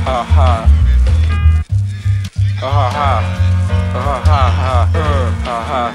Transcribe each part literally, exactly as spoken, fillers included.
ha ha. Ha ha ha. Ha ha ha. Ha ha.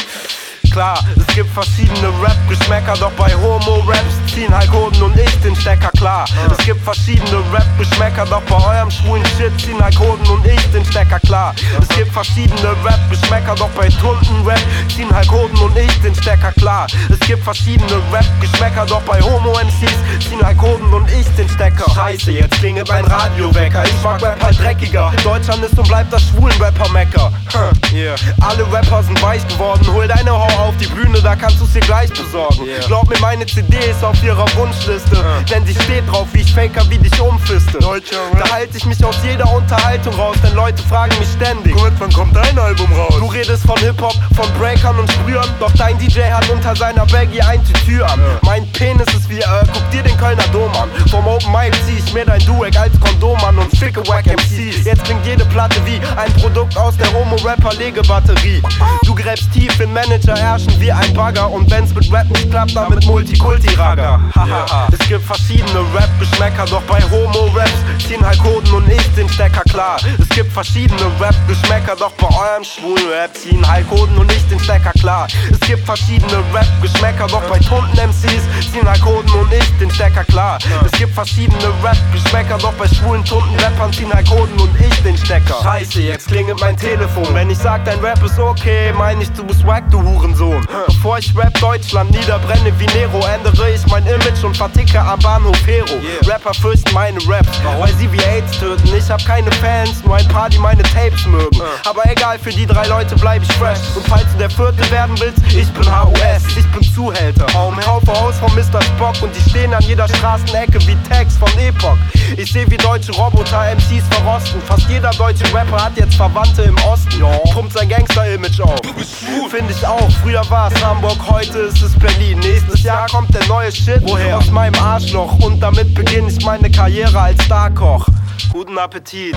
Klar, es gibt verschiedene Rap-Geschmäcker, doch bei Homo-Raps ziehen halt Hoden und ich den Stecker, klar. Es gibt verschiedene Rap-Geschmäcker, doch bei eurem schwulen Shit ziehen halt Hoden und ich den Stecker, klar. Es gibt verschiedene Rap-Geschmäcker, doch bei Tunden-Rap ziehen halt Hoden und ich den Stecker, klar. Es gibt verschiedene Rap-Geschmäcker, doch bei Homo-M Cs ziehen halt Hoden und ich den Stecker. Scheiße, jetzt klingelt mein Radiowecker. Ich mag Rap halt dreckiger. Deutschland ist und bleibt das Schwulen-Rapper-Mecker. Yeah. Alle Rapper sind weich geworden, hol deine Hau auf die Bühne, da kannst du's dir gleich besorgen. Yeah. Glaub mir, meine C D ist auf ihrer Wunschliste, uh. denn sie steht drauf, wie ich Faker wie dich umfiste. Deutscher Rap. Da halte ich mich aus jeder Unterhaltung raus, denn Leute fragen mich ständig: Gut, wann kommt dein Album raus? Du redest von Hip-Hop, von Breakern und Sprühern, doch dein D J hat unter seiner Baggy ein Tütü an. Uh. Mein Penis ist wie, äh, guck dir den Kölner Dom an. Vom Open Mic zieh ich mir dein Dueck als Kondom an und ficke Wack M Cs. Jetzt klingt jede Platte wie ein Produkt aus der Homo-Rapper-Legebatterie. Du gräbst tief in Manager, herrschen wie ein Bagger, und wenn's mit Rap nicht klappt, dann mit Multikulti-Raga. Yeah. Es gibt verschiedene Rap-Geschmäcker, doch bei Homo-Raps ziehen halt Hoden und ich den Stecker, klar. Es gibt verschiedene Rap-Geschmäcker, doch bei eurem schwulen Rap ziehen halt Hoden und ich den Stecker, klar. Es gibt verschiedene Rap-Geschmäcker, doch bei Tunden-M Cs ziehen halt Hoden und ich den Stecker, klar. Es gibt verschiedene Rap-Geschmäcker, doch bei schwulen Tunden-Rappern ziehen halt Hoden und ich den Stecker. Scheiße, jetzt klingelt mein Telefon. Wenn ich sag, dein Rap ist okay, mein ich, du bist wack, du Hurensohn. Bevor ich Rap Deutschland niederbrenne wie Nero, ändere ich mein Image und verticke am Bahnhof Hero. Yeah. Rapper fürchten meine Raps, Warum? weil sie wie AIDS töten. Ich hab keine Fans, nur ein paar, die meine Tapes mögen. uh. Aber egal, für die drei Leute bleib ich fresh. Und falls du der Vierte werden willst, ich bin H U S, ich bin Zuhälter. Oh, kaufe Haus von Mister Spock und die stehen an jeder Straßenecke wie Tags von Epoch. Ich seh, wie deutsche Roboter-M Cs verrosten. Fast jeder deutsche Rapper hat jetzt Verwandte im Osten. Ja. Pumpt sein Gangster-Image auf. Find ich auch, früher war's Hamburg, heute ist es Berlin. Nächstes Jahr kommt der neue Shit Woher? aus meinem Arschloch, und damit beginne ich meine Karriere als Starkoch. Guten Appetit.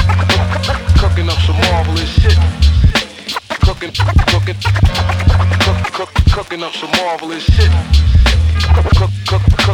Cooking up some marvelous shit. Cooking, cooking, cook, cook, cooking up some marvelous shit. Cook, cook, cook.